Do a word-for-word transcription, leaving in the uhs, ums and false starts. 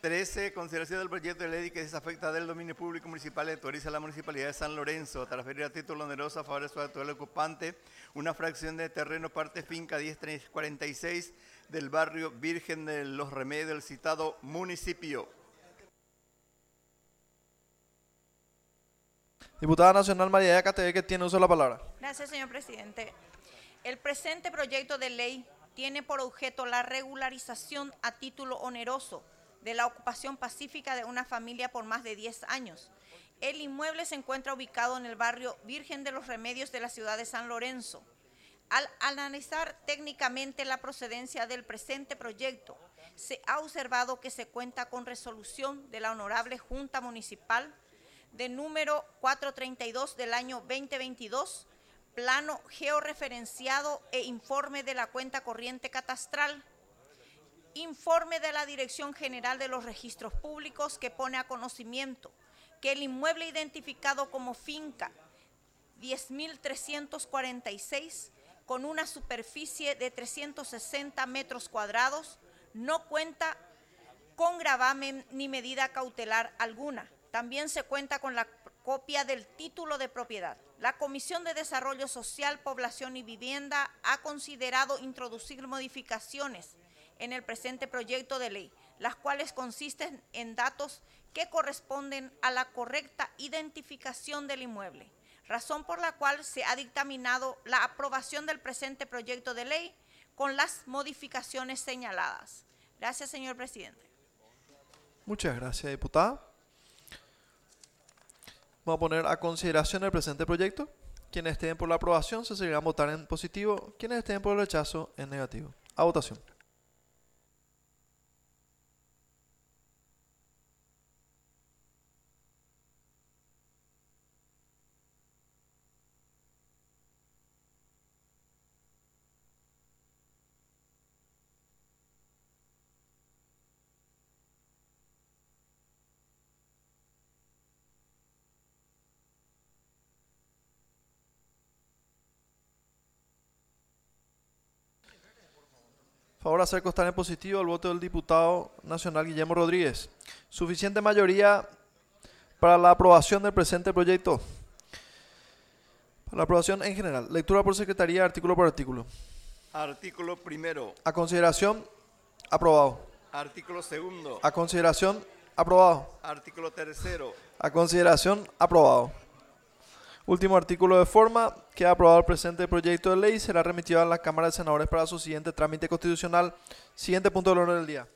trece. Consideración del proyecto de ley que desafecta del dominio público municipal y autoriza a la Municipalidad de San Lorenzo a transferir a título oneroso a favor de su actual ocupante una fracción de terreno parte finca diez trescientos cuarenta y seis del barrio Virgen de los Remedios del citado municipio. Diputada Nacional María Cateve, que tiene uso de la palabra. Gracias, señor presidente. El presente proyecto de ley tiene por objeto la regularización a título oneroso de la ocupación pacífica de una familia por más de diez años. El inmueble se encuentra ubicado en el barrio Virgen de los Remedios de la ciudad de San Lorenzo. Al analizar técnicamente la procedencia del presente proyecto, se ha observado que se cuenta con resolución de la Honorable Junta Municipal de número cuatrocientos treinta y dos del año veinte veintidós, plano georreferenciado e informe de la cuenta corriente catastral, informe de la Dirección General de los Registros Públicos que pone a conocimiento que el inmueble identificado como finca diez mil trescientos cuarenta y seis con una superficie de trescientos sesenta metros cuadrados no cuenta con gravamen ni medida cautelar alguna. También se cuenta con la copia del título de propiedad. La Comisión de Desarrollo Social, Población y Vivienda ha considerado introducir modificaciones en el presente proyecto de ley, las cuales consisten en datos que corresponden a la correcta identificación del inmueble, razón por la cual se ha dictaminado la aprobación del presente proyecto de ley con las modificaciones señaladas. Gracias, señor presidente. Muchas gracias, diputada. Vamos a poner a consideración el presente proyecto. Quienes estén por la aprobación se seguirán a votar en positivo. Quienes estén por el rechazo en negativo. A votación. Favor hacer constar en positivo el voto del diputado nacional Guillermo Rodríguez. Suficiente mayoría para la aprobación del presente proyecto. Para la aprobación en general. Lectura por secretaría, artículo por artículo. Artículo primero. A consideración, aprobado. Artículo segundo. A consideración, aprobado. Artículo tercero. A consideración, aprobado. Último artículo de forma. Queda aprobado el presente proyecto de ley y será remitido a la Cámara de Senadores para su siguiente trámite constitucional. Siguiente punto del orden del día.